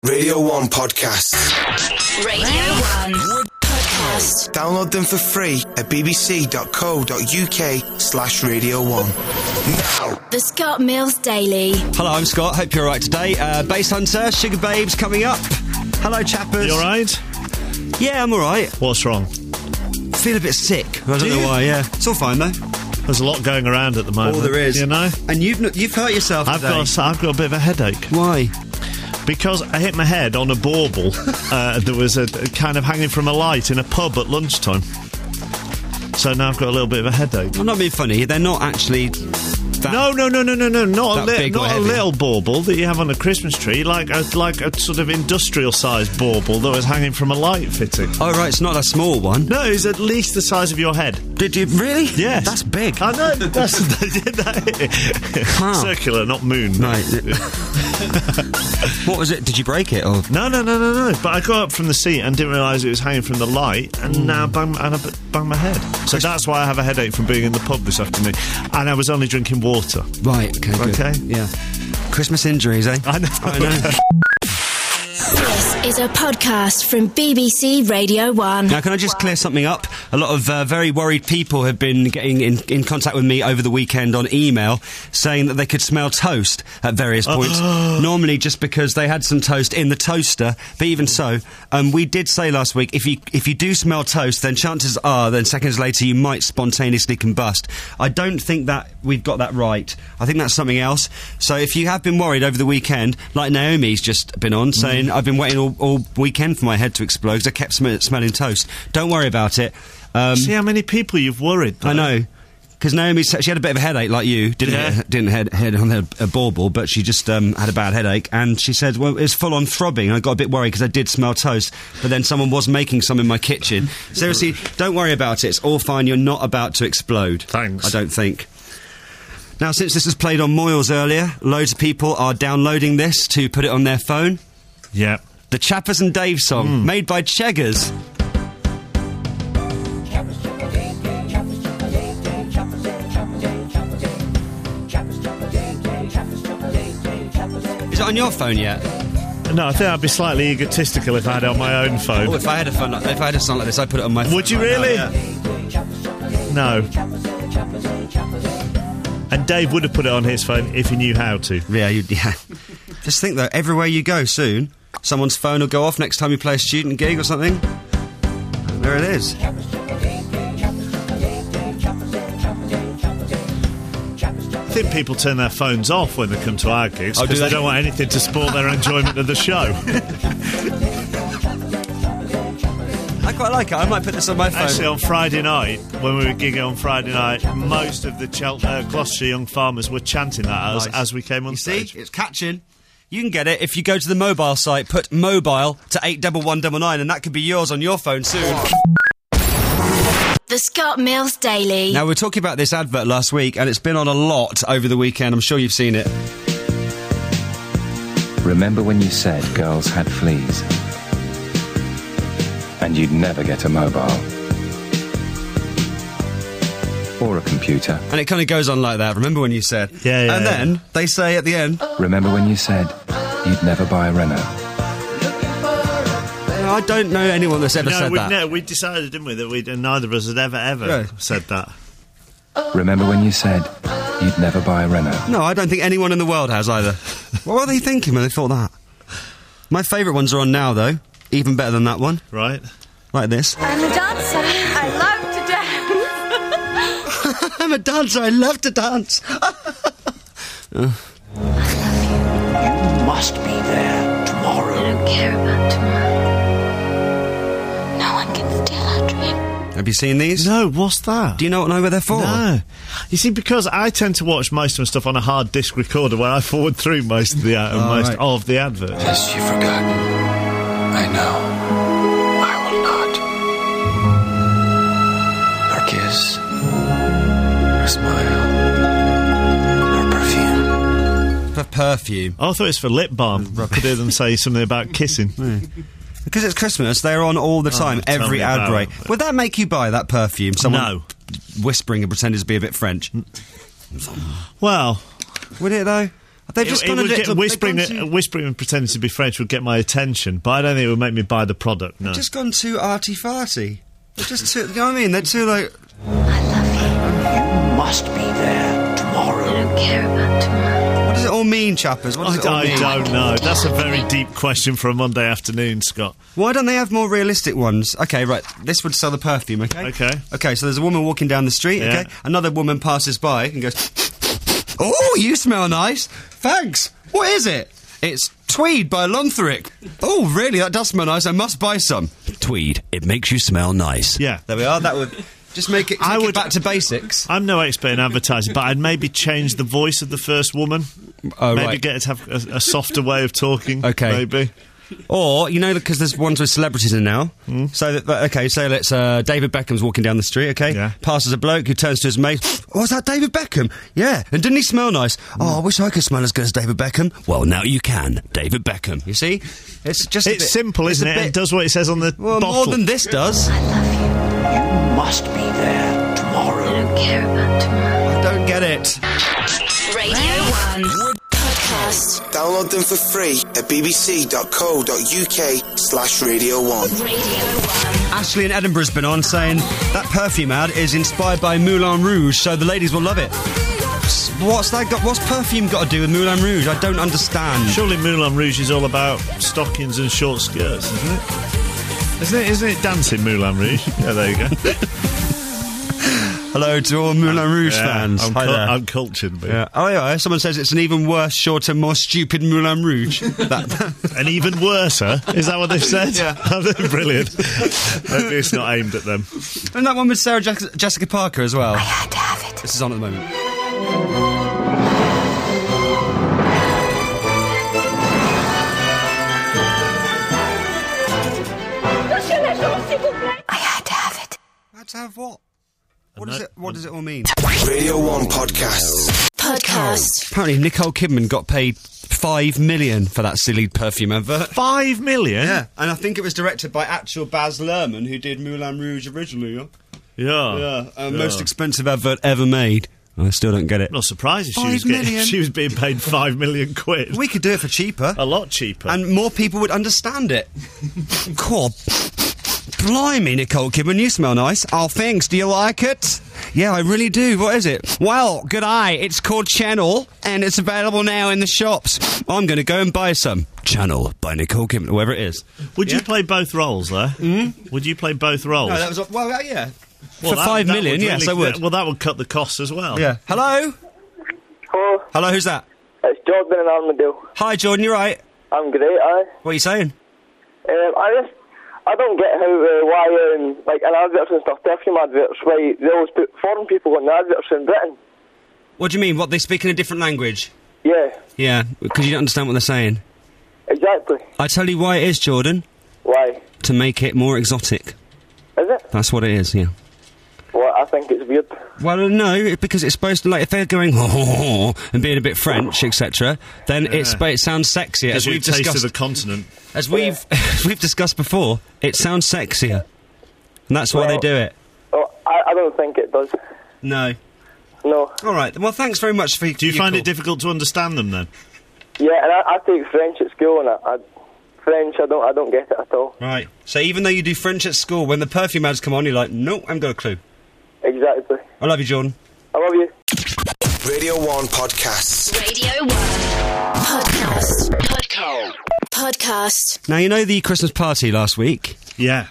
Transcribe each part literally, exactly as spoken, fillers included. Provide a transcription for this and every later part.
Radio one Podcast. Radio one Podcast. Download them for free at bbc.co.uk slash Radio one. Now. The Scott Mills Daily. Hello, I'm Scott. Hope you're alright today. Uh, Bass Hunter, Sugar Babes coming up. Hello, chappers. You alright? Yeah, I'm alright. What's wrong? I feel a bit sick. I don't Do know you? why, yeah. It's all fine, though. There's a lot going around at the moment. All there is. You know? And you've n- you've hurt yourself I've today. got, a, I've got a bit of a headache. Why? Because I hit my head on a bauble uh, that was a, a kind of hanging from a light in a pub at lunchtime. So now I've got a little bit of a headache. I'm not being funny. They're not actually... That No, no, no, no, no, no, not a, That li- big or not a heavy. little bauble that you have on a Christmas tree, like a, like a sort of industrial-sized bauble that was hanging from a light fitting. Oh, right, it's not a small one. No, it's at least the size of your head. Did you... Really? Yes. That's big. I know, that's... that, Huh. Circular, not moon. Right. What was it? Did you break it, or...? No, no, no, no, no. But I got up from the seat and didn't realise it was hanging from the light, and Mm. now bang, and I b- banged my head. So that's why I have a headache from being in the pub this afternoon. And I was only drinking water. Right, okay, good. Okay. Yeah. Christmas injuries, eh? I know. I know. This is a podcast from B B C Radio one. Now, can I just clear something up? A lot of uh, very worried people have been getting in, in contact with me over the weekend on email saying that they could smell toast at various points. Normally just because they had some toast in the toaster, but even so, um, we did say last week, if you if you do smell toast, then chances are then seconds later you might spontaneously combust. I don't think that we've got that right. I think that's something else. So if you have been worried over the weekend, like Naomi's just been on, saying, I've been waiting all, all weekend for my head to explode because I kept sm- smelling toast. Don't worry about it. Um, See how many people you've worried, though. I know. Because Naomi, she had a bit of a headache like you. Didn't Yeah. hit, didn't head, head on a, a bauble, but she just um, had a bad headache. And she said, well, it was full on throbbing. And I got a bit worried because I did smell toast. But then someone was making some in my kitchen. Seriously, don't worry about it. It's all fine. You're not about to explode. Thanks. I don't think. Now, since this was played on Moyles earlier, loads of people are downloading this to put it on their phone. Yeah. The Chappers and Dave song, made by Cheggers. Is it on your phone yet? No, I think I'd be slightly egotistical if I had it on my own Oh, phone. if I had a phone, like, if I had a song like this, I'd put it on my phone. Would you right really? now, yeah. No. And Dave would have put it on his phone if he knew how to. Yeah, you'd, yeah. Just think though, everywhere you go soon, someone's phone will go off next time you play a student gig or something. And there it is. I think people turn their phones off when they come to our gigs Oh, do because they they? don't want anything to spoil their enjoyment of the show. I quite like it. I might put this on my phone. Actually, on Friday night, when we were gigging on Friday night, most of the Chel- uh, Gloucestershire young farmers were chanting that as, Nice. as we came on You see, stage. it's catching. You can get it if you go to the mobile site, put mobile to eight one one nine nine, and that could be yours on your phone soon. The Scott Mills Daily. Now, we were talking about this advert last week, and it's been on a lot over the weekend. I'm sure you've seen it. Remember when you said girls had fleas? And you'd never get a mobile. Or a computer. And it kind of goes on like that. Remember when you said? Yeah, yeah, And yeah. then they say at the end, Remember when you said you'd never buy a Renault? I don't know anyone that's ever No, said we that. no, we decided, didn't we, that we neither of us had ever, ever Yeah. said that. Remember when you said you'd never buy a Renault? No, I don't think anyone in the world has either. What were they thinking when they thought that? My favourite ones are on now, though. Even better than that one. Right? Like this. I'm a dancer. I love to dance. I'm a dancer. I love to dance. Must be there tomorrow. I don't care about tomorrow. No one can steal our dream. Have you seen these? No, what's that? Do you know, know what they're for? No. You see, because I tend to watch most of my stuff on a hard disk recorder where I forward through most of the, uh, Oh, most right. of the adverts. Has she forgotten? I know. I will not. Her kiss. Her smile. Her perfume. For perfume. Oh, I thought it was for lip balm. I could hear them say something about kissing. Because it's Christmas, they're on all the time, Oh, tell every me ad about break. it. Would that make you buy that perfume? Someone No. whispering and pretending to be a bit French. Well, Would it, though? They've just it, gone it and would look, get, whispering, they've gone to- whispering and pretending to be French would get my attention, but I don't think it would make me buy the product. No. just gone too arty-farty. They're just too, you know what I mean? They're too, like... I love you. Must be there tomorrow. I don't care about tomorrow. What does it all mean, chappers? What does it all I mean? don't know. That's a very deep question for a Monday afternoon, Scott. Why don't they have more realistic ones? Okay, right, this would sell the perfume, okay? Okay. Okay, so there's a woman walking down the street, Yeah. okay? Another woman passes by and goes, oh, you smell nice. Thanks. What is it? It's Tweed by Lonthric. Oh, really? That does smell nice. I must buy some. Tweed. It makes you smell nice. Yeah. There we are. That would just make it, take I it would- back to basics. I'm no expert in advertising, but I'd maybe change the voice of the first woman. Oh, maybe right. get her to have a, a softer way of talking. Okay. Maybe. Or, you know, because there's ones with celebrities in now. Mm. So, that, that- okay, so let's, uh, David Beckham's walking down the street, okay? Yeah. Passes a bloke who turns to his mate. Oh, is that David Beckham? Yeah. And didn't he smell nice? Oh, I wish I could smell as good as David Beckham. Well, now you can. David Beckham. You see? It's just a It's bit- simple, it's isn't a it? bit- It does what it says on the Well, bottle. more than this does. I love you. Must be there tomorrow. I don't care about tomorrow. I don't get it. Radio one Podcast. Download them for free at bbc.co.uk slash Radio 1. Radio one. Ashley in Edinburgh's been on saying that perfume ad is inspired by Moulin Rouge, so the ladies will love it. S- What's that got? What's perfume got to do with Moulin Rouge? I don't understand. Surely Moulin Rouge is all about stockings and short skirts, isn't it? Isn't it, isn't it dancing, Moulin Rouge? Yeah, there you go. Hello to all Moulin Rouge Yeah, fans. I'm, Hi cul- there. I'm cultured, but Yeah. Oh, yeah. Someone says it's an even worse, shorter, more stupid Moulin Rouge. that, and even worse, huh? Is that what they've said? Yeah. Brilliant. Maybe it's not aimed at them. and that one with Sarah Je- Jessica Parker as well. I had to have it. This is on at the moment. I had to have it. Had to have what? What does it? What does it all mean? Radio one Podcasts. Podcast. Apparently, Nicole Kidman got paid five million for that silly perfume advert. Five million? Yeah, and I think it was directed by actual Baz Luhrmann, who did Moulin Rouge originally. Yeah, Yeah. yeah, uh, Yeah. most expensive advert ever made. I still don't get it. Not surprised if she Five was, getting, million? she was being paid five million quid. We could do it for cheaper, A lot cheaper. and more people would understand it. Cool. Blimey, Nicole Kidman, you smell nice. Oh, thanks. Do you like it? Yeah, I really do. What is it? Well, good eye. It's called Channel, and it's available now in the shops. I'm going to go and buy some. Channel by Nicole Kidman, whoever it is. Would Yeah? you play both roles there? Mm? Would you play both roles? No, that was well, uh, yeah. Well, for that- five that million, would yes, really- I would. Well, that would cut the costs as well. Yeah. Hello. Hello, Hello. Who's that? it's Jordan in Armadale. Hi, Jordan. You're right. I'm great, aye. What are you saying? Um, I just, I don't get how, uh, why, um, like, in adverts and stuff, perfume adverts, why they always put foreign people in the adverts in Britain. What do you mean? What, they speak in a different language? Yeah, Yeah, because you don't understand what they're saying. exactly. I tell you why it is, Jordan. Why? To make it more exotic. Is it? That's what it is, yeah. Well, I think it's weird. Well, no, it- because it's supposed to, like, if they're going ho, ho, ho, and being a bit French, et cetera, then it's, but it sounds sexier, as Gives you a we've taste discussed. of the continent. As we've as we've discussed before, it sounds sexier, and that's why they Well- do it. Oh, I, I don't think it does. No. No. All right. Well, thanks very much for. Do you find it difficult to understand them then? Yeah, and I, I take French at school, and I, I, French, I don't, I don't get it at all. Right. So even though you do French at school, when the perfume ads come on, you're like, nope, I haven't got a clue. Exactly. I love you, Jordan. I love you. Radio one Podcasts. Radio one Podcast. Podcast. Podcast. Now you know the Christmas party last week. Yeah.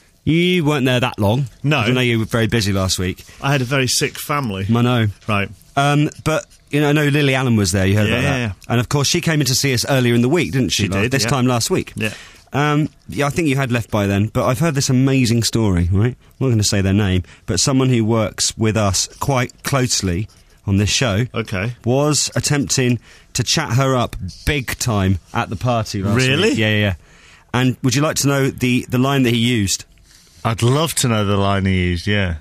You weren't there that long. No. I know you were very busy last week. I had a very sick family. I know. Right. Um, but, you know, I know Lily Allen was there, you heard Yeah, about that. yeah, yeah. And, of course, she came in to see us earlier in the week, didn't she? She la- did, This yeah. time last week. Yeah. Um, yeah, I think you had left by then, but I've heard this amazing story, right? I'm not going to say their name, but someone who works with us quite closely on this show Okay. was attempting to chat her up big time at the party last Really? week. Yeah, yeah, yeah. And would you like to know the, the line that he used? I'd love to know the line he used, yeah.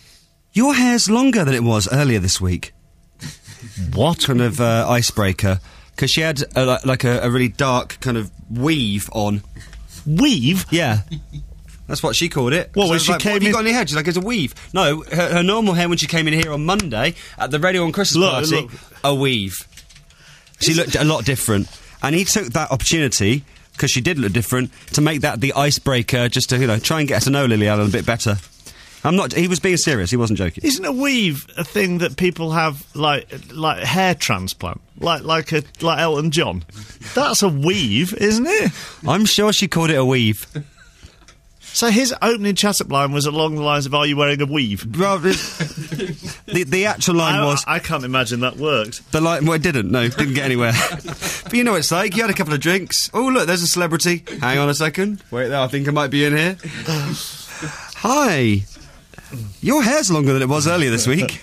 Your hair's longer than it was earlier this week. What? Kind of uh, icebreaker. Because she had a, li- like a, a really dark kind of weave on. Weave? Yeah. That's what she called it. What, So I when was she like, came what have you in- got in your head? She's like, it's a weave. No, her, her normal hair when she came in here on Monday at the Radio on Christmas Look, party, look. a weave. She looked a lot different. And he took that opportunity, because she did look different, to make that the icebreaker, just to, you know, try and get to know Lily Allen a bit better. I'm not... He was being serious, he wasn't joking. Isn't a weave a thing that people have, like, like hair transplant? Like, like, a, like Elton John? That's a weave, isn't it? I'm sure she called it a weave. So his opening chat-up line was along the lines of, are you wearing a weave? Well, the, the actual line I, was... I can't imagine that worked. The line... Well, it didn't, no, didn't get anywhere. But you know what it's like, you had a couple of drinks. Oh, look, there's a celebrity. Hang on a second. Wait there, I think I might be in here. Hi. Your hair's longer than it was earlier this week.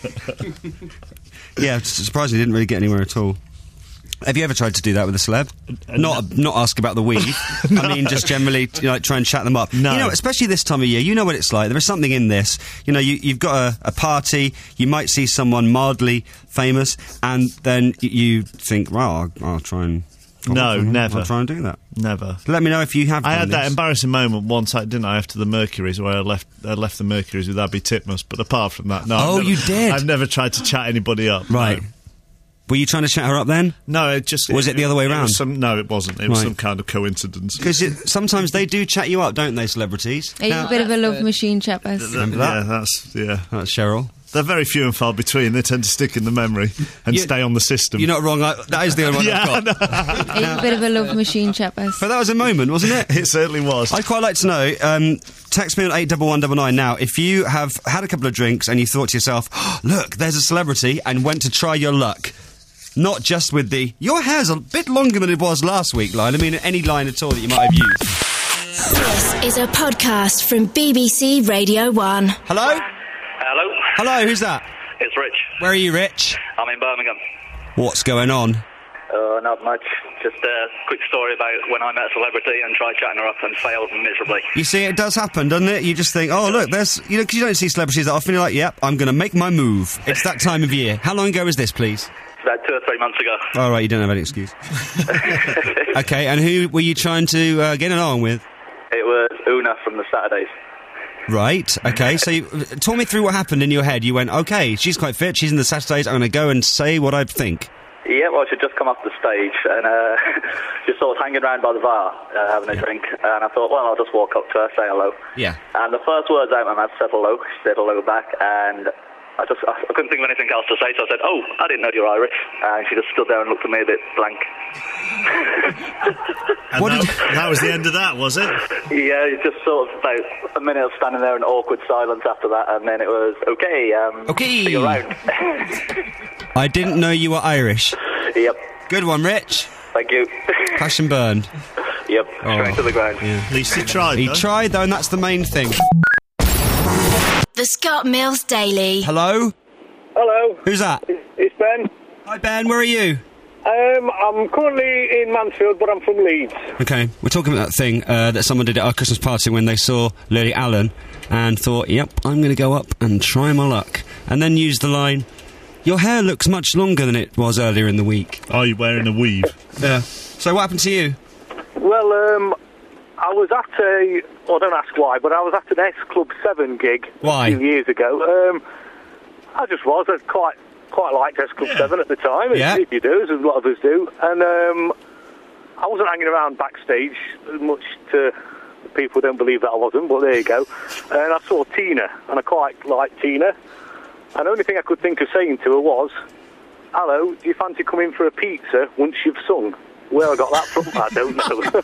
Yeah, surprisingly, didn't really get anywhere at all. Have you ever tried to do that with a celeb? Uh, not no. not ask about the weave. no. I mean, just generally, you know, like, try and chat them up. No. You know, especially this time of year, you know what it's like. There is something in this. You know, you, you've got a, a party, you might see someone mildly famous, and then y- you think, well, I'll, I'll try and... I'll no, try, never. I'll try and do that. Never. Let me know if you have I done had this. that embarrassing moment once, didn't I, after the Mercuries, where I left I left the Mercuries with Abby Titmus, but apart from that, no. Oh, I've never, you did? I've never tried to chat anybody up. Right. No. Were you trying to chat her up then? No, it just... Was it the other way it round? was some, no, it wasn't. It was Right. some kind of coincidence. Because sometimes they do chat you up, don't they, celebrities? Are you Now- a bit of a love machine, Chappers? Remember that? Yeah, that's... Yeah. That's Cheryl. They're very few and far between. They tend to stick in the memory and You- stay on the system. You're not wrong. I, that is the only one Yeah, I've got. Are you a bit of a love machine, Chappers? But that was a moment, wasn't it? It certainly was. I'd quite like to know, um, text me on eight one one nine nine now, if you have had a couple of drinks and you thought to yourself, oh, look, there's a celebrity, and went to try your luck. Not just with the, your hair's a bit longer than it was last week line. I mean, any line at all that you might have used. This is a podcast from B B C Radio one. Hello? Hello, Hello, who's that? it's Rich. Where are you, Rich? I'm in Birmingham. What's going on? Uh, not much. Just a quick story about when I met a celebrity and tried chatting her up and failed miserably. You see, it does happen, doesn't it? You just think, oh, look, there's... You know, because you don't see celebrities that often. You're like, yep, I'm going to make my move. It's that time of year. How long ago was this, please? About two or three months ago. All right, you don't have any excuse. Okay, and who were you trying to uh, get along with? It was Una from the Saturdays. Right, okay, so you, uh, talk me through what happened in your head. You went, okay, she's quite fit, she's in the Saturdays, I'm going to go and say what I think. Yeah, well, she'd just come off the stage and uh, just sort of hanging around by the bar, uh, having a drink. And I thought, well, I'll just walk up to her, say hello. Yeah. And the first words out of my mouth said hello. She said hello back, and I just I couldn't think of anything else to say, so I said, oh, I didn't know you're Irish. And she just stood there and looked at me a bit blank. And What that, did- that was the end of that, was it? Yeah, it's just sort of about a minute of standing there in awkward silence after that, and then it was, okay, um, Okay. see you around. I didn't know you were Irish. Yep, Good one, Rich. thank you. Passion burned. Yep, Oh. straight to the ground. At least he tried, He though. tried, though, and that's the main thing. The Scott Mills Daily. Hello? Hello, Who's that? it's Ben. Hi, Ben, where are you? Um, I'm currently in Mansfield, but I'm from Leeds. Okay, we're talking about that thing uh, that someone did at our Christmas party when they saw Lily Allen and thought, yep, I'm going to go up and try my luck. And then used the line, your hair looks much longer than it was earlier in the week. Are you wearing a weave? Yeah. So what happened to you? Well, um, I was at a, well, don't ask why, but I was at an S Club seven gig Why? a few years ago. Um, I just was. I quite quite liked S Club seven at the time, Yeah. if you do, as a lot of us do. And um, I wasn't hanging around backstage, much to people don't believe that I wasn't, but there you go. And I saw Tina, and I quite liked Tina. And the only thing I could think of saying to her was, hello, do you fancy coming for a pizza once you've sung? Where I got that from, I don't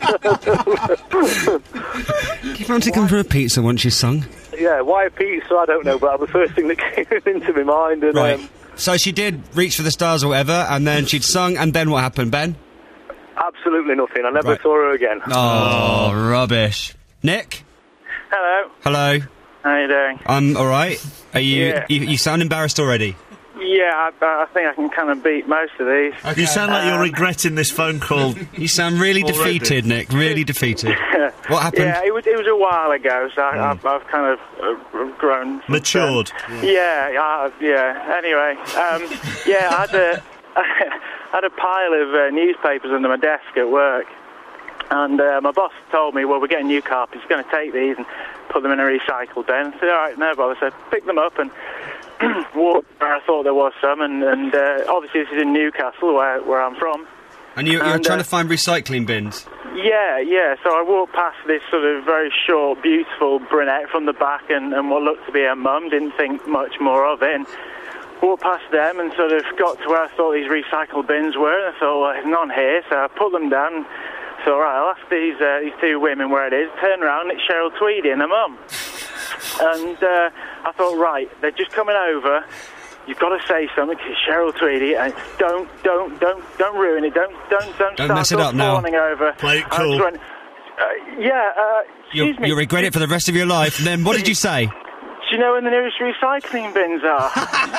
know. Do you fancy coming for a pizza once you sung? Yeah, why a pizza, I don't know, but that was the first thing that came into my mind. And, Right. um, So she did reach for the stars or whatever, and then she'd sung, and then what happened, Ben? absolutely nothing. I never Right. saw her again. Oh, rubbish. Nick? Hello. Hello. How you doing? I'm alright. Are you, Yeah. you... You sound embarrassed already. Yeah, I, I think I can kind of beat most of these. You sound like you're regretting this phone call. You sound really Already. defeated, Nick. Really defeated. What happened? Yeah, it was it was a while ago, so I, I've, I've kind of uh, grown. Matured. Yeah, yeah, yeah. Anyway, um, yeah, I had a, I had a pile of uh, newspapers under my desk at work, and uh, my boss told me, well, we're getting new carpets, you're going to take these and put them in a recycle bin. I said, all right, no bother. So I picked them up and walked where I thought there was some, and, and uh, obviously this is in Newcastle, where, where I'm from, And you, you're And, trying uh, to find recycling bins? Yeah, yeah. So I walked past this sort of very short, beautiful brunette from the back and, and what looked to be her mum, didn't think much more of it, and walked past them and sort of got to where I thought these recycle bins were, and I thought, well, there's none here, so I put them down. So, all right, I'll ask these, uh, these two women where it is. Turn around, it's Cheryl Tweedy and her mum. And uh, I thought, right, they're just coming over. You've got to say something to Cheryl Tweedy, and don't, don't, don't, don't ruin it. Don't, don't, don't, Don't start mess it up now. fawning over. Play it And I cool. just went, uh, yeah, uh, You'll, excuse me. you'll regret it for the rest of your life. And then what did you say? Do you know when the nearest recycling bins are?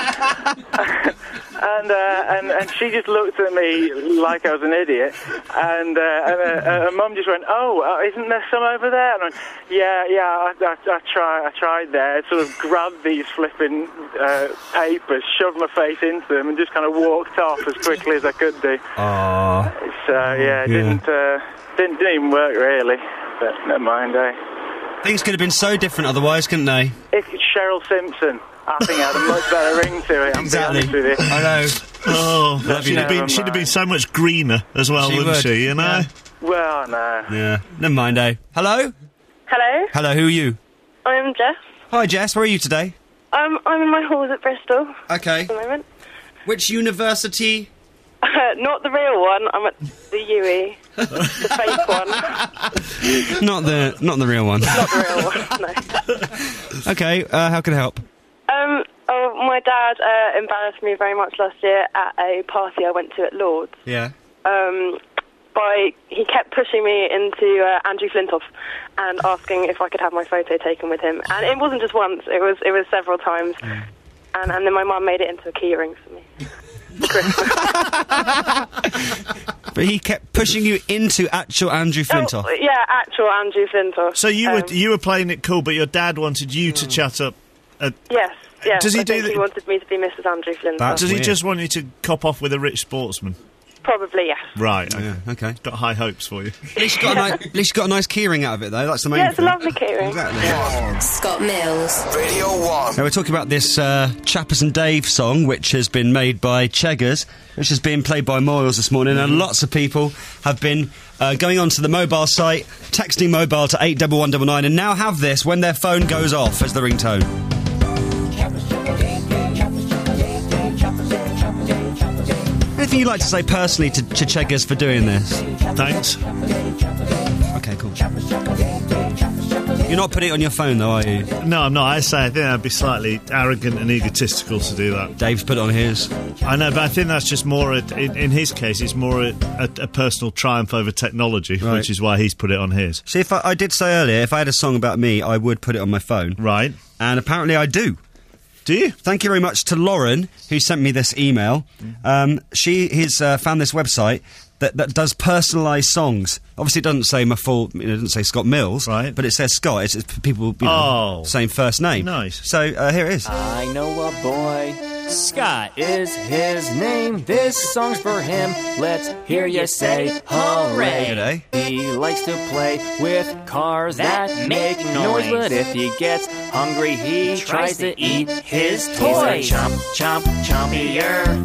and, uh, and and she just looked at me like I was an idiot, and, uh, and uh, uh, her mum just went, "Oh, uh, isn't there some over there?" And I went, "Yeah, yeah, I, I, I tried, I tried there." Sort of grabbed these flipping uh, papers, shoved my face into them, and just kind of walked off as quickly as I could do. Aww. So yeah, it Yeah. didn't, uh, didn't didn't even work really, but never mind, eh? Things could have been so different otherwise, couldn't they? If it's Cheryl Simpson, I think I had a much better ring to it. I'm Exactly. being honest with you. I know. Oh, Love she'd you. have been Never she'd have been mind. so much greener as well, She wouldn't would. she? You know. Yeah. Well, no. Yeah. Never mind, eh? Hello? Hello, Hello, who are you? I'm Jess. Hi, Jess. Where are you today? Um, I'm in my halls at Bristol Okay. at the moment. Which university? Uh, not the real one. I'm at the U E, the fake one, Not the not the real one. not the real one. No. Okay, uh, how can I help? Um, oh, my dad uh, embarrassed me very much last year at a party I went to at Lord's. Yeah. Um, by he kept pushing me into uh, Andrew Flintoff and asking if I could have my photo taken with him. And it wasn't just once; it was it was several times. And and then my mum made it into a key ring for me. But he kept pushing you into actual Andrew Flintoff. Oh, yeah, actual Andrew Flintoff. So you were Um, you were playing it cool, but your dad wanted you to chat up. At, Yes, yes. Does he I do think that- He wanted me to be Missus Andrew Flintoff. That's does he weird. just want you to cop off with a rich sportsman? Probably, yes. Right. Okay. Yeah, okay. Got high hopes for you. At least you got a nice, at least you got a nice keyring out of it, though. That's the main Yeah, it's a thing. lovely key ring. Exactly. Scott Mills. Radio one. Now we're talking about this uh, Chappers and Dave song, which has been made by Cheggers, which has been played by Moyles this morning, and lots of people have been uh, going onto the mobile site, texting mobile to eight one one nine nine, and now have this when their phone goes off as the ringtone. Anything you'd like to say personally to, to Cheggers for doing this? Thanks. Okay, cool. You're not putting it on your phone, though, are you? No, I'm not. I say I think that'd be slightly arrogant and egotistical to do that. Dave's put it on his. I know, but I think that's just more. A, in, in his case, it's more a, a, a personal triumph over technology, Right. which is why he's put it on his. See, if I, I did say earlier, if I had a song about me, I would put it on my phone. Right? And apparently I do. Do you? Thank you very much to Lauren, who sent me this email. Um, she has uh, found this website that, that does personalised songs. Obviously, it doesn't say my full, it doesn't say Scott Mills, Right. but it says Scott. It's, it's people, you know, Oh. same first name. Nice. So uh, here it is. I know a boy, Scott is his name. This song's for him. Let's hear you say hooray. Good, eh? He likes to play with cars that make noise, but if he gets hungry, he tries to eat his toys. Chomp, chomp, chompier.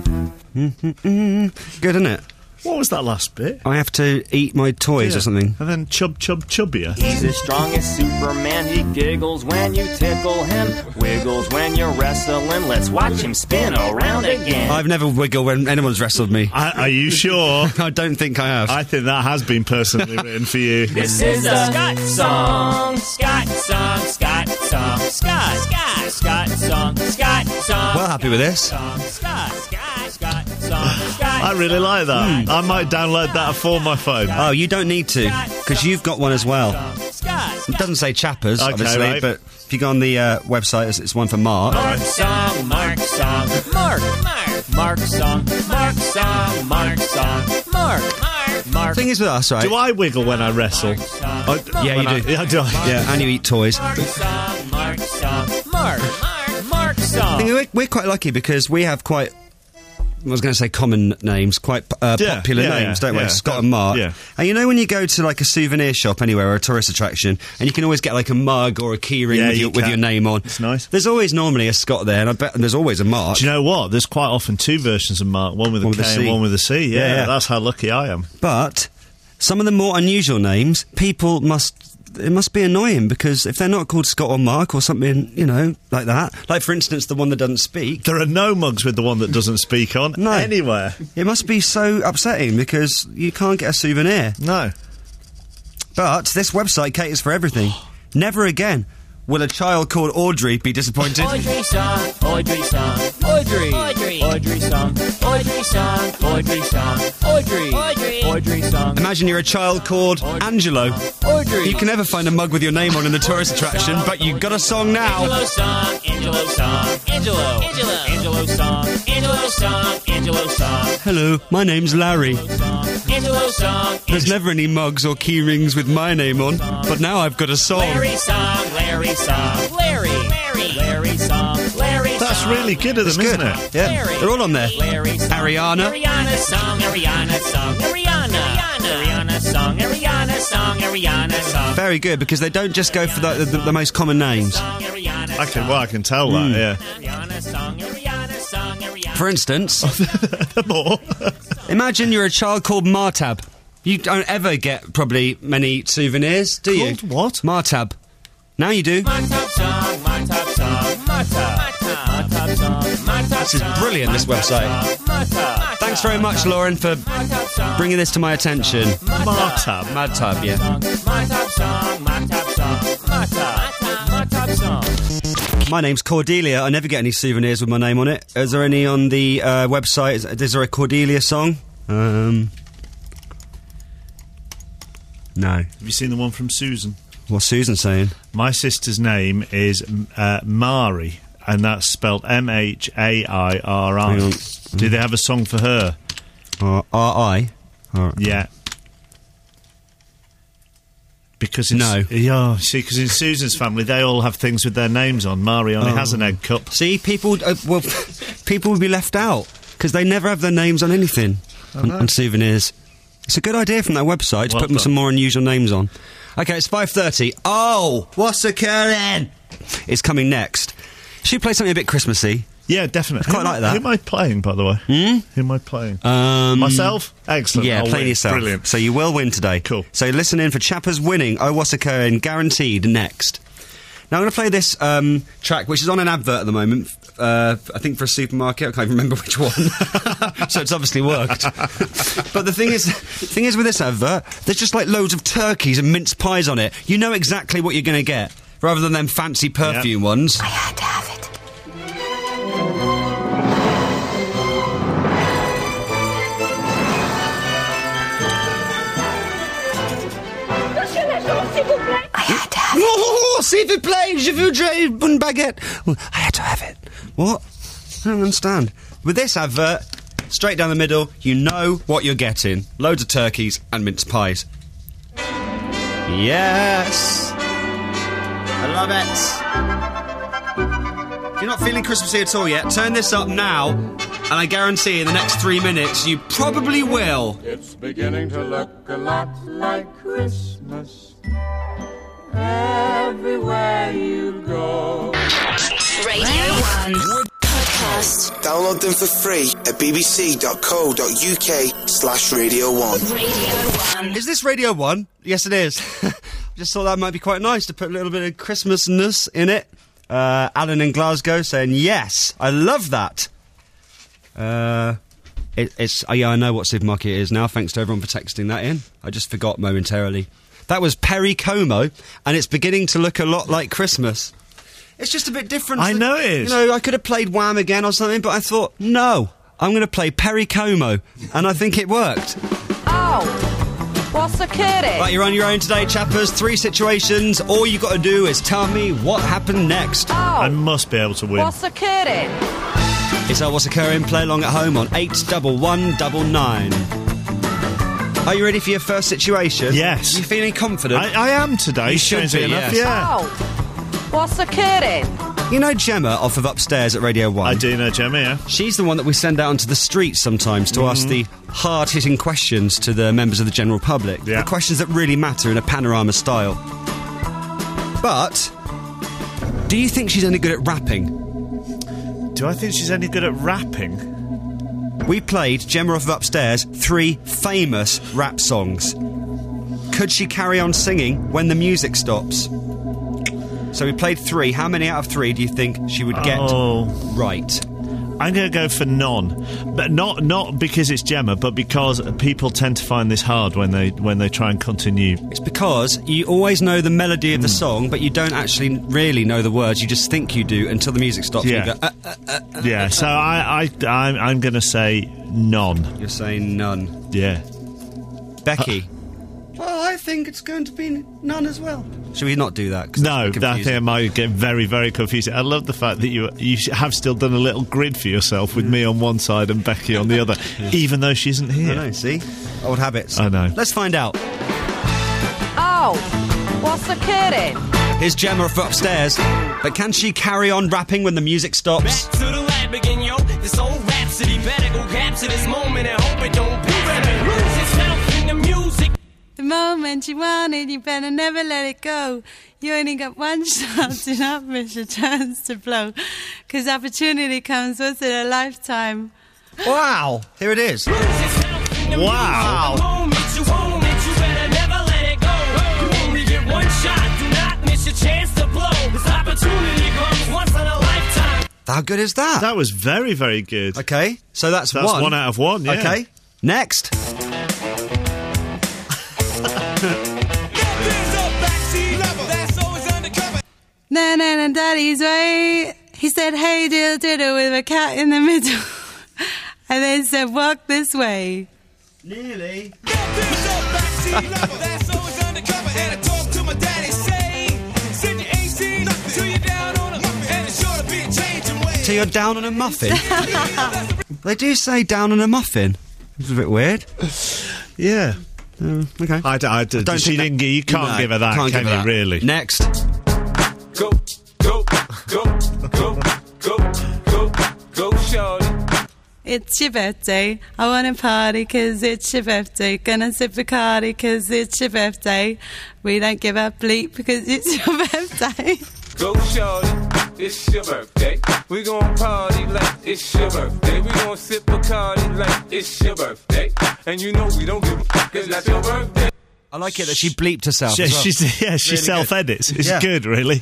Good, isn't it? What was that last bit? I have to eat my toys Yeah. or something. And then chub, chub, chubbier. He's as strong as Superman. He giggles when you tickle him, wiggles when you're wrestling. Let's watch him spin around again. I've never wiggled when anyone's wrestled me. I, are you sure? I don't think I have. I think that has been personally written for you. This is a Scott song, Scott song, Scott song, Scott, Scott, Scott song, Scott song. Well happy with this. Song, Scott, Scott, Scott song, Scott. I really like that. I might download that for my phone. Oh, you don't need to, because you've got one as well. Scott, It doesn't say Chappers, Okay, obviously, right. but if you go on the uh, website, it's, it's one for Mark. Mark song, Mark song, Mark, Mark, Mark song, Mark song, Mark song, Mark, Mark, Mark. Thing is with us, right? Do I wiggle when I wrestle? I, Yeah, when you I- do. Yeah, do I? Yeah, and you eat toys. Mark song, Mark song, Mark, Mark, Mark I song. think we're, we're quite lucky because we have quite I was going to say common names, quite uh, Yeah, popular yeah, names, yeah, don't we? yeah. Scott and Mark. Yeah. And you know when you go to like a souvenir shop anywhere or a tourist attraction, and you can always get like a mug or a key ring Yeah, with, you your, with can. your name on. It's nice. There's always normally a Scott there, and I bet there's always a Mark. Do you know what? There's quite often two versions of Mark, one with a One with K a and C. one with a C. Yeah, Yeah, yeah. that's how lucky I am. But some of the more unusual names, people must. It must be annoying because if they're not called Scott or Mark or something, you know, like that. Like, for instance, the one that doesn't speak. There are no mugs with the one that doesn't speak on No. anywhere. It must be so upsetting because you can't get a souvenir. No. But this website caters for everything. Never again will a child called Audrey be disappointed. Audrey song, Audrey song, Audrey, Audrey, Audrey song, Audrey song, Audrey song, Audrey, Audrey, Audrey song. Imagine you're a child called Angelo. Audrey. You can never find a mug with your name on in the tourist attraction, but you've got a song now. Angelo song, Angelo song, Angelo, Angelo, Angelo song, Angelo song, Angelo song, Hello, my name's Larry. Angelo song. There's never any mugs or key rings with my name on, but now I've got a song. Larry song, Larry song, Larry, Larry, Larry song, Larry song. That's really good of them, It's good. isn't it? Yeah, they're all on there. Larry song, Ariana. Ariana song, Ariana song, Ariana, Ariana song, Ariana song, Ariana song. Very good, because they don't just go for the, the, the most common names. I can, well, I can tell that, yeah. Ariana song, Ariana song, Ariana. For instance, More. imagine you're a child called Martab. You don't ever get probably many souvenirs, do you? Called what? Martab. Now you do. My top song, my top song, my top, my top song, my top. This is brilliant, this website. My top. Thanks very much, Lauren, for bringing this to my attention. Martab. Martab, yeah. My top song, my top song, my top, my top song. My name's Cordelia. I never get any souvenirs with my name on it. Is there any on the uh, website? Is, is there a Cordelia song? Um, no. Have you seen the one from Susan? What's Susan saying? My sister's name is uh, Mari, and that's spelled M H A I R I. Hang on. Do they have a song for her? Uh, R I? R- Yeah. Because it's, No. Yeah, see, because in Susan's family, they all have things with their names on. Mari only Oh. has an egg cup. See, people, uh, well, people would be left out because they never have their names on anything on, on souvenirs. It's a good idea from that website to Well put them done. some more unusual names on. Okay, it's five thirty. Oh, what's occurring? It's coming next. Should we play something a bit Christmassy? Yeah, definitely. I quite Who like am- that. Who am I playing, by the way? Hmm? Who am I playing? Um, Myself? Excellent. Yeah, I'll playing win. yourself. Brilliant. So you will win today. Cool. So listen in for Chappers winning. Oh, what's occurring? Guaranteed next. Now I'm going to play this um, track, which is on an advert at the moment. Uh, I think for a supermarket. I can't even remember which one. So it's obviously worked. But the thing is, the thing is with this advert, there's just like loads of turkeys and mince pies on it. You know exactly what you're going to get, rather than them fancy perfume ones. I had to have it. I had to have it. Oh, s'il vous plaît, je voudrais une baguette. Well, I had to have it. What? I don't understand. With this advert, straight down the middle, you know what you're getting. Loads of turkeys and mince pies. Yes! I love it. If you're not feeling Christmassy at all yet, turn this up now, and I guarantee in the next three minutes you probably will. It's beginning to look a lot like Christmas everywhere you go. Radio one Podcast. Download them for free at bbc.co.uk slash Radio one. Radio one. Is this Radio one? Yes, it is. Just thought that might be quite nice to put a little bit of Christmasness in it. Uh, Alan in Glasgow saying, yes, I love that. Uh, it, it's, oh yeah, I know what supermarket it is now, thanks to everyone for texting that in. I just forgot momentarily. That was Perry Como, and it's beginning to look a lot like Christmas. It's just a bit different. I know it is. You know, I could have played Wham again or something, but I thought, no, I'm going to play Perry Como, and I think it worked. Oh, what's the kitty? Right, you're on your own today, chappers. Three situations. All you got to do is tell me what happened next. Oh, I must be able to win. what's the kitty? It's uh, What's Occurring. Play along at home on eight one one nine nine. Are you ready for your first situation? Yes. You feeling confident? I, I am today, You should strangely be, enough, yes. yeah. Oh, what's the kitty? You know Gemma off of Upstairs at Radio one? I do know Gemma, yeah. She's the one that we send out onto the streets sometimes to Mhm. ask the hard-hitting questions to the members of the general public. Yeah. The questions that really matter in a panorama style. But, do you think she's any good at rapping? Do I think she's any good at rapping? We played Gemma off of Upstairs three famous rap songs. Could she carry on singing when the music stops? So we played three. How many out of three do you think she would get Oh. right? I'm going to go for none, but not not because it's Gemma, but because people tend to find this hard when they when they try and continue. It's because you always know the melody of the song, but you don't actually really know the words. You just think you do until the music stops. Yeah. And you go, uh, uh, uh, uh, Yeah, uh, so I I I'm, I'm going to say none. You're saying none. Yeah, Becky. Well, I think it's going to be none as well. Should we not do that? 'Cause no, it's that I confusing. think I might get very very confused. I love the fact that you you have still done a little grid for yourself with me on one side and Becky on the other, even though she isn't here. I know. See, old habits. I know. Let's find out. Oh, what's occurring? Here's Gemma from Upstairs. But can she carry on rapping when the music stops? Back to the lab again, yo. This old rhapsody better go capture this moment and hope it don't be better. Lose itself in the music. The moment you want it, you better never let it go. You only got one shot, do not miss your chance to blow. Because opportunity comes once in a lifetime. Wow! Here it is. Wow. The moment you own it, you better never let it go. You only get one shot, do not miss your chance to blow. This opportunity comes once in a lifetime. How good is that? That was very very good. Okay, so that's, That's one. one out of one, yeah. Okay, next. Na na na, daddy's way. He said, hey, diddle diddle, with a cat in the middle. And then said, walk this way. Nearly. So you're down on a muffin? They do say down on a muffin. It's a bit weird. Yeah. Uh, okay. I, d- I d- Don't she think didn't. gi- You can't No, give her that, can't can give her you? that. Really? Next. Go, go, go, go, go, go, go, shorty. It's your birthday. I want to party 'cause it's your birthday. Gonna sip Bacardi 'cause it's your birthday. We don't give a bleep because it's your birthday. Go, shorty. It's your birthday. We gon' party like it's your birthday. We gon' sip Bacardi like it's your birthday. And you know we don't give a fuck 'cause that's your birthday. I like it that she bleeped herself. She, as well. she's, yeah, she Really self-edits. good. It's Yeah. good, really.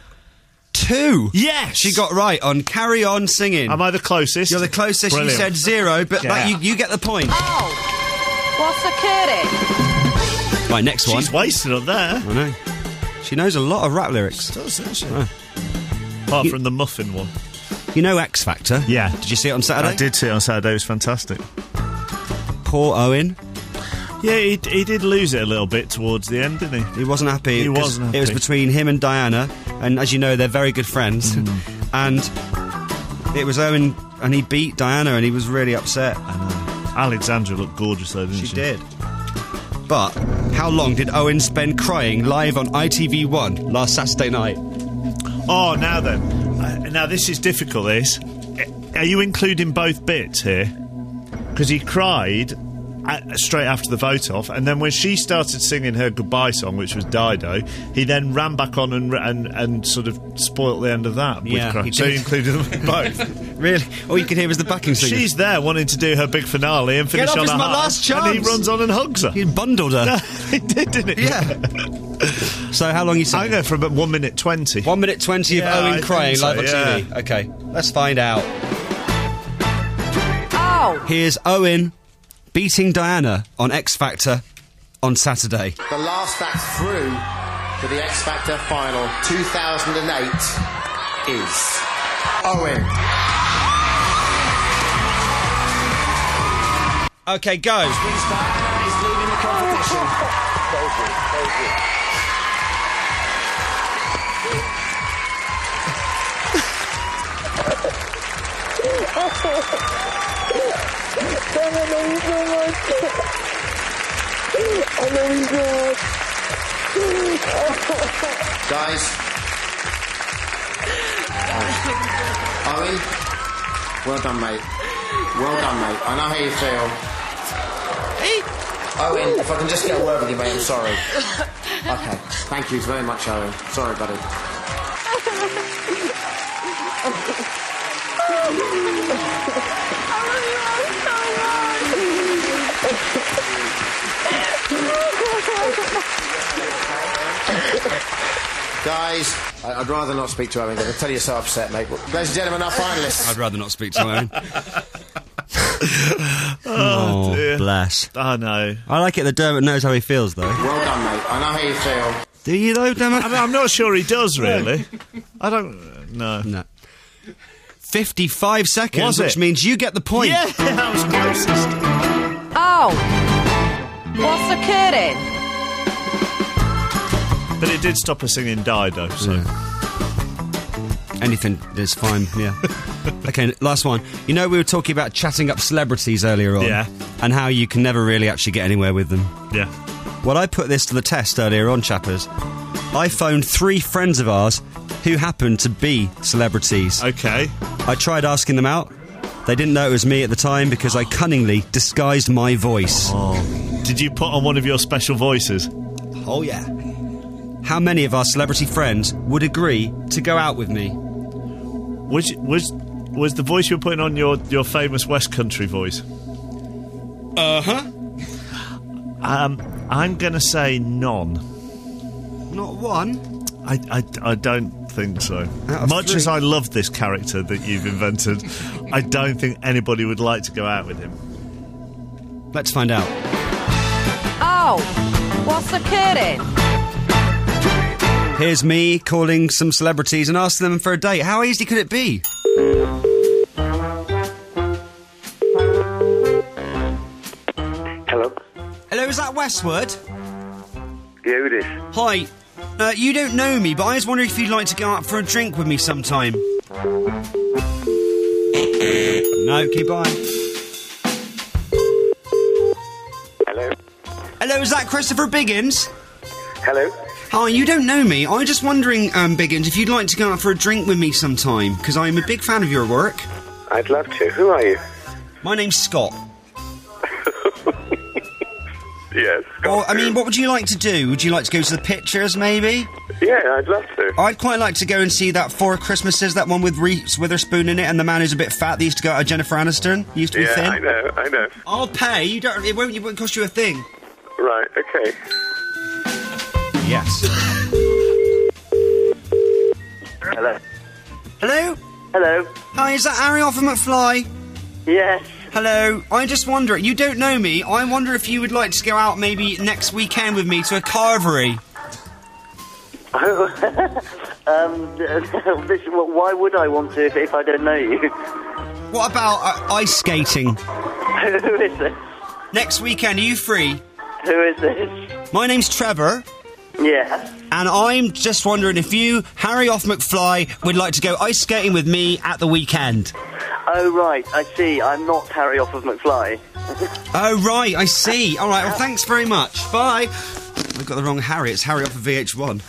Two. Yes. She got right on Carry On Singing. Am I the closest? You're the closest. Brilliant. You said zero, but Yeah. that, you, you get the point. Oh, what's occurring? Right, next one. She's wasted on there. I know. She knows a lot of rap lyrics. Does, doesn't she? Oh. Apart You- from the muffin one. You know X Factor? Yeah. Did you see it on Saturday? I did see it on Saturday. It was fantastic. Poor Owen. Yeah, he, he did lose it a little bit towards the end, didn't he? He wasn't happy. He 'cause wasn't It was happy. between him and Diana, and as you know, they're very good friends. Mm. And it was Owen, and he beat Diana, and he was really upset. I know. Alexandra looked gorgeous, though, didn't she? She did. But how long did Owen spend crying live on I T V one last Saturday night? Oh, now then. Uh, now, this is difficult, this. Are you including both bits here? Because he cried at, straight after the vote off, and then when she started singing her goodbye song, which was Dido, he then ran back on and and, and sort of spoilt the end of that with Yeah, crying. he So did. he included them both. Really? All you can hear was the backing singer. She's there wanting to do her big finale and finish Get off, on it's a my high, last and he chance. runs on and hugs her. He bundled her. He did, didn't he? Yeah. So how long you I saying? go for about one minute twenty. One minute twenty Yeah, of I Owen think crying so, live on yeah. T V. Okay, let's find out. Oh, Here's Owen beating Diana on X Factor on Saturday. The last act through to the X Factor final two thousand eight is Owen. Okay, go. He's leading the competition. Guys, Owen, well done, mate. Well done, mate. I know how you feel. Owen, if I can just get a word with you, mate, I'm sorry. Okay, thank you very much, Owen. Sorry, buddy. Guys, I- I'd rather not speak to Owen. I can tell you're so upset, mate. Ladies and gentlemen, our finalists. I'd rather not speak to Owen. oh, oh dear. Bless. I know. I like it that Dermot knows how he feels, though. Well done, mate. I know how you feel. Do you, though, Dermot? I mean, I'm not sure he does, really. I don't... No. No. fifty-five seconds, Was it? which means you get the point. Yeah, that was closest. Oh, what's occurring? But it did stop her singing Dido, so... Yeah. Anything is fine, yeah. Okay, last one. You know, we were talking about chatting up celebrities earlier on. Yeah. And how you can never really actually get anywhere with them. Yeah. Well, I put this to the test earlier on, chappers. I phoned three friends of ours who happened to be celebrities. Okay. I tried asking them out. They didn't know it was me at the time because I cunningly disguised my voice. Oh. Did you put on one of your special voices? Oh, yeah. How many of our celebrity friends would agree to go out with me? Was was was the voice you were putting on your, your famous West Country voice? Uh-huh. Um, I'm going to say none. Not one? I, I, I don't think so. Much three. as I love this character that you've invented, I don't think anybody would like to go out with him. Let's find out. Oh, what's occurring? Here's me calling some celebrities and asking them for a date. How easy could it be? Hello? Hello, is that Westwood? Yeah, it is. Hi. Uh, you don't know me, but I was wondering if you'd like to go out for a drink with me sometime. No, keep on. Hello? Hello, is that Christopher Biggins? Hello? Hi, you don't know me. I was just wondering, um, Biggins, if you'd like to go out for a drink with me sometime, because I'm a big fan of your work. I'd love to. Who are you? My name's Scott. Yes. Or, I mean, what would you like to do? Would you like to go to the pictures, maybe? Yeah, I'd love to. I'd quite like to go and see that Four Christmases, that one with Reese Witherspoon in it, and the man who's a bit fat that used to go out with Jennifer Aniston. He used to be yeah, thin. I know, I know. I'll pay. You don't. It won't. It won't cost you a thing. Right. Okay. Yes. Hello. Hello. Hello. Hi, is that Harry Offer McFly? Yes. Hello. I just wonder. You don't know me. I wonder if you would like to go out maybe next weekend with me to a carvery. Oh, um, this, well, why would I want to if, if I don't know you? What about uh, ice skating? Who is this? Next weekend, are you free? Who is this? My name's Trevor. Yeah. And I'm just wondering if you, Harry Off McFly, would like to go ice skating with me at the weekend. Oh, right, I see. I'm not Harry Off of McFly. Oh, right, I see. All right, well, thanks very much. Bye. I've got the wrong Harry. It's Harry Off of V H one.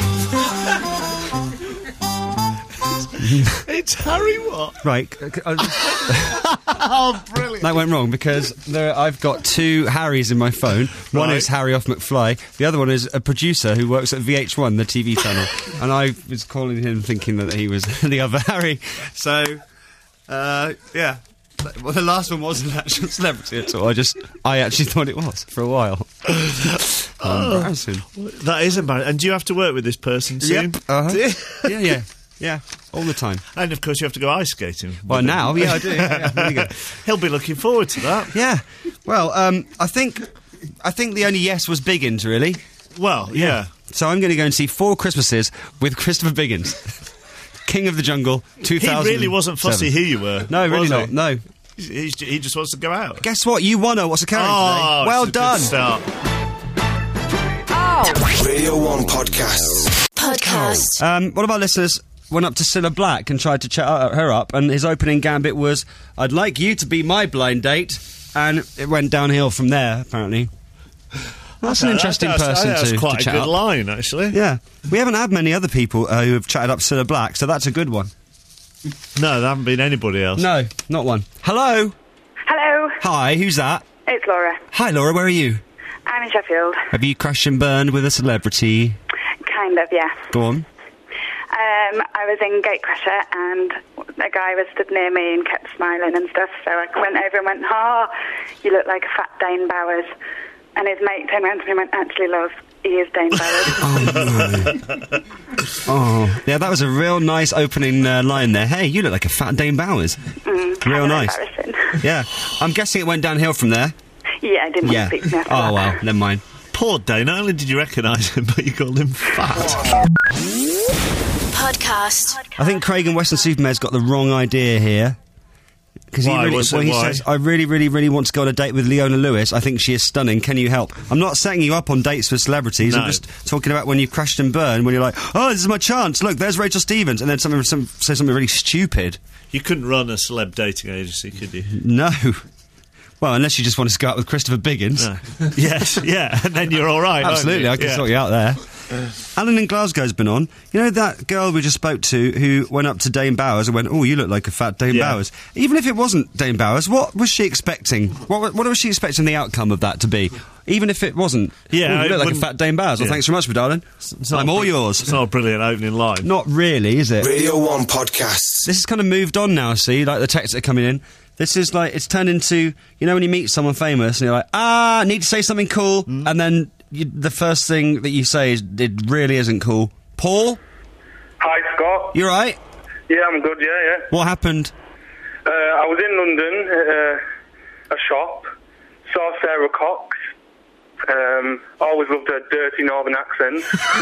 It's Harry what? Right. Oh, brilliant. That went wrong because there, I've got two Harrys in my phone. One Right. is Harry Off McFly. The other one is a producer who works at V H one, the T V channel. And I was calling him thinking that he was the other Harry. So, uh, yeah. Well, the last one wasn't an actual celebrity at all. I just, I actually thought it was for a while. Oh, embarrassing. That is embarrassing. And do you have to work with this person soon? Yep. Uh-huh. Do you? Yeah, yeah. Yeah, all the time. And of course you have to go ice skating. Well, now, yeah, I do. Yeah, really good. He'll be looking forward to that. Yeah. Well, um, I think, I think the only yes was Biggins, really. Well, yeah. So I'm going to go and see Four Christmases with Christopher Biggins, King of the Jungle, two thousand. He really wasn't fussy who you were. No, really was not. he? No. He's, he's, he just wants to go out. Guess what? You won. What's occurring Oh, today? Well it's a good done. start. Oh. Radio one podcasts. Podcast. Um, one of our listeners went up to Cilla Black and tried to chat her up, and his opening gambit was, "I'd like you to be my blind date," and it went downhill from there. Apparently, that's Okay, an interesting that's, person that's to, quite to chat a good up. line, actually. Yeah, we haven't had many other people uh, who have chatted up Cilla Black, so that's a good one. No, there haven't been anybody else. No, not one. Hello? Hello, Hi, who's that? it's Laura. Hi, Laura, where are you? I'm in Sheffield. Have you crashed and burned with a celebrity? Kind of, yeah. Go on. Um, I was in Gatecrasher and a guy was stood near me and kept smiling and stuff, so I went over and went, oh, you look like a fat Dane Bowers. And his mate turned around to me and went, actually, love, he is Dane Bowers. Oh, no. Oh, yeah, that was a real nice opening uh, line there. Hey, you look like a fat Dane Bowers. Mm, Real kind of nice. embarrassing. Yeah. I'm guessing it went downhill from there. Yeah, I didn't Yeah. want to speak to me after Oh, that. well, never mind. Poor Dane, not only did you recognise him, but you called him fat. Podcast. I think Craig and Western Supermare's got the wrong idea here. Because he Why? really, What's it- well, he why? says, I really, really, really want to go on a date with Leona Lewis. I think she is stunning. Can you help? I'm not setting you up on dates with celebrities. No. I'm just talking about when you've crashed and burned, when you're like, oh, this is my chance. Look, there's Rachel Stevens. And then something, some, say something really stupid. You couldn't run a celeb dating agency, could you? No. Well, unless you just want to go out with Christopher Biggins. No. Yes, yeah, and then you're all right. aren't Absolutely, you? I can Yeah. sort you out there. Alan in Glasgow's been on. You know that girl we just spoke to who went up to Dane Bowers and went, oh, you look like a fat Dane Yeah. Bowers. Even if it wasn't Dane Bowers, what was she expecting? What, what was she expecting the outcome of that to be? Even if it wasn't. Yeah, "Oh, you it look like a wouldn't- fat Dane Bowers. Well, Yeah. thanks very much, my darling. It's not I'm a all br- yours. It's not a brilliant opening line. Not really, is it? Radio one podcasts. This has kind of moved on now, see, like the texts that are coming in. This is like, it's turned into, you know when you meet someone famous and you're like, ah, need to say something cool, Mm. and then you, the first thing that you say is, it really isn't cool. Paul? Hi, Scott. You right? Yeah, I'm good, yeah, yeah. What happened? Uh, I was in London, uh, a shop, saw Sarah Cox. Um, always loved her dirty northern accent.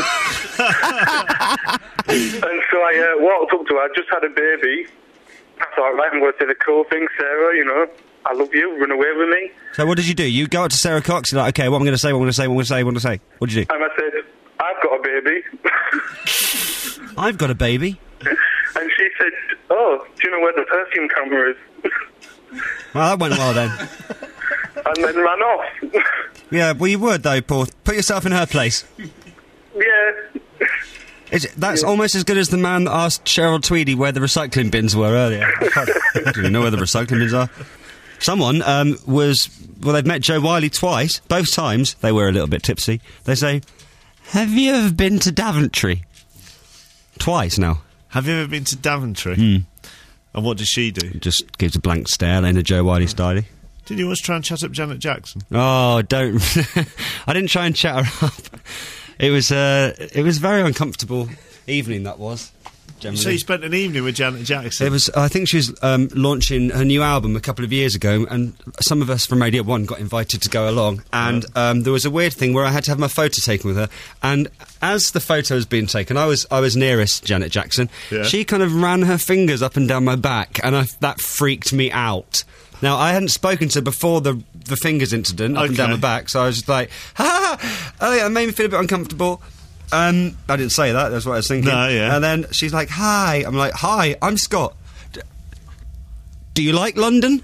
And so I uh, walked up to her, just had a baby. I thought, right, I'm going to say the cool thing, Sarah, you know, I love you, run away with me. So what did you do? You go up to Sarah Cox, you're like, okay, what am I going to say, what am I going to say, what am I going to say, what am I going to say? What did you do? And I said, I've got a baby. I've got a baby. And she said, oh, do you know where the perfume camera is? Well, that went well then. And then ran off. Yeah, well you would though, Paul. Put yourself in her place. Yeah. Is it, that's almost as good as the man that asked Cheryl Tweedy where the recycling bins were earlier. I can't- I don't even know where the recycling bins are. Someone um, was... Well, they've met Joe Wiley twice. Both times, they were a little bit tipsy. They say, have you ever been to Daventry? Twice now. Have you ever been to Daventry? Mm. And what does she do? Just gives a blank stare in a Joe Wiley style. Did you once try and chat up Janet Jackson? Oh, don't... I didn't try and chat her up. It was, uh, it was a very uncomfortable evening, that was. Generally. So you spent an evening with Janet Jackson? It was. I think she was um, launching her new album a couple of years ago, and some of us from Radio One got invited to go along. And um, there was a weird thing where I had to have my photo taken with her. And as the photo was being taken, I was I was nearest Janet Jackson. Yeah. She kind of ran her fingers up and down my back, and I, that freaked me out. Now I hadn't spoken to her before the the fingers incident up and down Okay. my back, so I was just like, ha! ha. Oh yeah, it made me feel a bit uncomfortable. Um, I didn't say that, that's what I was thinking. No, yeah. And then she's like, hi. I'm like, hi, I'm Scott. D- do you like London?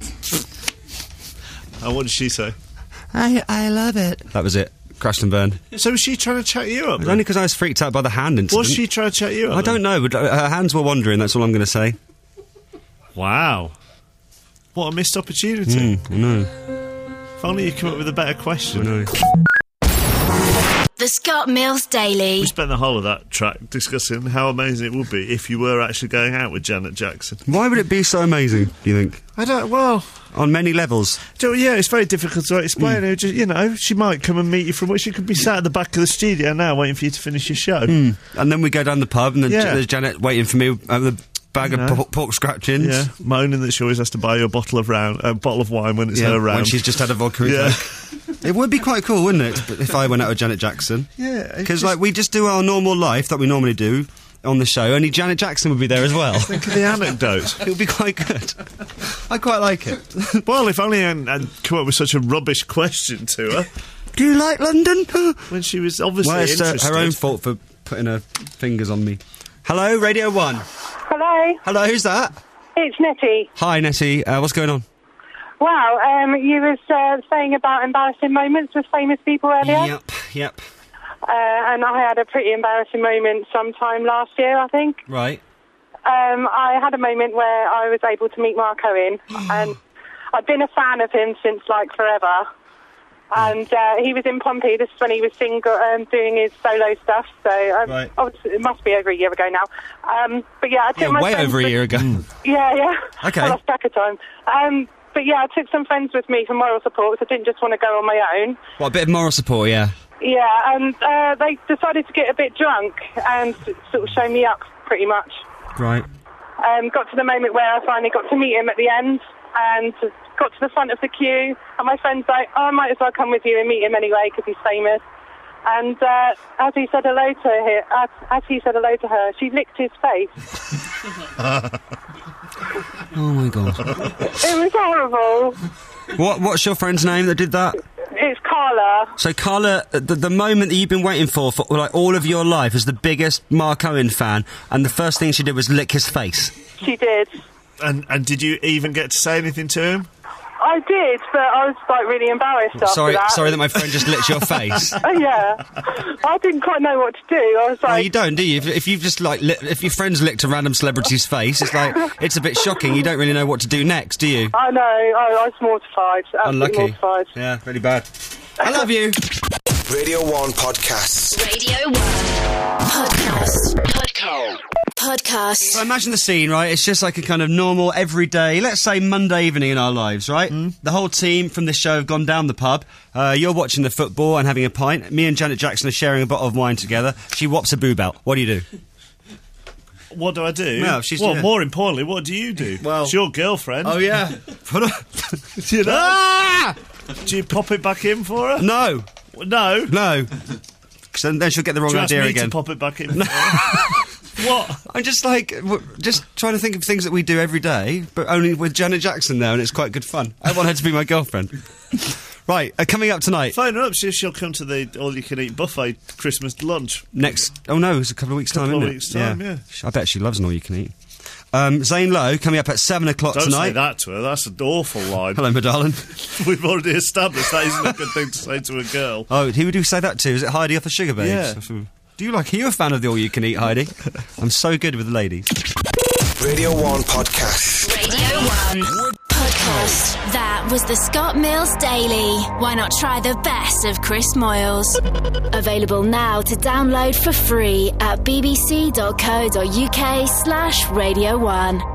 And what did she say? I I love it. That was it. Crashed and burned. So was she trying to chat you up? It was then? only because I was freaked out by the hand incident. Was she trying to chat you up? I don't know, but uh, her hands were wandering, that's all I'm going to say. Wow. What a missed opportunity. Mm, I know. If only you come up with a better question. I know. The Scott Mills Daily. We spent the whole of that track discussing how amazing it would be if you were actually going out with Janet Jackson. Why would it be so amazing, do you think? I don't, well... On many levels. do- Yeah, it's very difficult to explain. Mm. It just, you know, she might come and meet you from where she could be sat at the back of the studio now waiting for you to finish your show. Mm. And then we go down the pub and then Yeah. J- there's Janet waiting for me with a bag You of know. pork, pork scratchings. Yeah, moaning that she always has to buy you a bottle of round, a bottle of wine when it's Yeah, her round. when she's just had a vodka and Yeah. Coke. It would be quite cool, wouldn't it, if I went out with Janet Jackson? Yeah, it's Because, just- like, we just do our normal life that we normally do on the show, only Janet Jackson would be there as well. Think of the anecdote. It would be quite good. I quite like it. Well, if only I'd, I'd come up with such a rubbish question to her Do you like London? when she was obviously Well, it's uh, interested. her own fault for putting her fingers on me. Hello, Radio one. Hello, Hello, who's that? it's Nettie. Hi, Nettie. Uh, what's going on? Wow, um, you was uh, saying about embarrassing moments with famous people earlier, Yep, yep. uh, and I had a pretty embarrassing moment sometime last year, I think. Right. um, I had a moment where I was able to meet Mark Owen, and I've been a fan of him since, like, forever. And uh, he was in Pompey. This is when he was single, um, doing his solo stuff. So um, Right. obviously it must be over a year ago now. Um, but yeah, I took Yeah, my way friends over a with- year ago. Yeah, yeah. Okay. I lost track of time. Um, but yeah, I took some friends with me for moral support, so I didn't just want to go on my own. What, a bit of moral support, yeah. Yeah, and uh, they decided to get a bit drunk and sort of show me up, pretty much. Right. Um, got to the moment where I finally got to meet him at the end, and got to the front of the queue, and my friend's like, oh, I might as well come with you and meet him anyway, because he's famous. And uh, as he said hello to her, as, as he said hello to her, she licked his face. Oh, my God. It was horrible. What? What's your friend's name that did that? It's Carla. So, Carla, the, the moment that you've been waiting for, for like all of your life, as the biggest Mark Owen fan, and the first thing she did was lick his face. She did. And and did you even get to say anything to him? I did, but I was, like, really embarrassed after Sorry, that. sorry that my friend just licked your face. Oh, yeah. I didn't quite know what to do. I was No, like... you don't, do you? If, if you've just like, li- if your friend's licked a random celebrity's face, it's like it's a bit shocking. You don't really know what to do next, do you? I know, I, I was mortified. Absolutely Unlucky. mortified. Yeah, really bad. I love you. Radio one Podcasts. Radio one Podcast. Podcast. Podcast. So imagine the scene, right? It's just like a kind of normal, everyday, let's say Monday evening in our lives, right? Mm. The whole team from this show have gone down the pub. Uh, you're watching the football and having a pint. Me and Janet Jackson are sharing a bottle of wine together. She whops a boob out. What do you do? What do I do? Well, she's- well, yeah. more importantly, what do you do? Well- it's your girlfriend. Oh, yeah. do, you know? Ah! Do you pop it back in for her? No. No. No. Because then, then she'll get the wrong Do you ask idea me again. to pop it back in for her? What? I'm just like, w- just trying to think of things that we do every day, but only with Janet Jackson there, and it's quite good fun. I want her to be my girlfriend. Right, uh, coming up tonight. Phone her up, see if she'll come to the all-you-can-eat buffet Christmas lunch. Next, oh no, it's a couple of weeks' Couple time, of isn't weeks' it? time, yeah. I bet she loves an all-you-can-eat. Um, Zane Lowe coming up at seven o'clock Don't tonight. say that to her, that's an awful line. Hello, my darling. We've already established that isn't a good thing to say to a girl. Oh, who would you say that to? Is it Heidi off the Sugar Babes? Yeah. Do you like, are you a fan of the all-you-can-eat, Heidi? I'm so good with the ladies. Radio one Podcasts. Radio one Podcast. That was the Scott Mills Daily. Why not try the best of Chris Moyles? Available now to download for free at bbc.co.uk slash Radio one.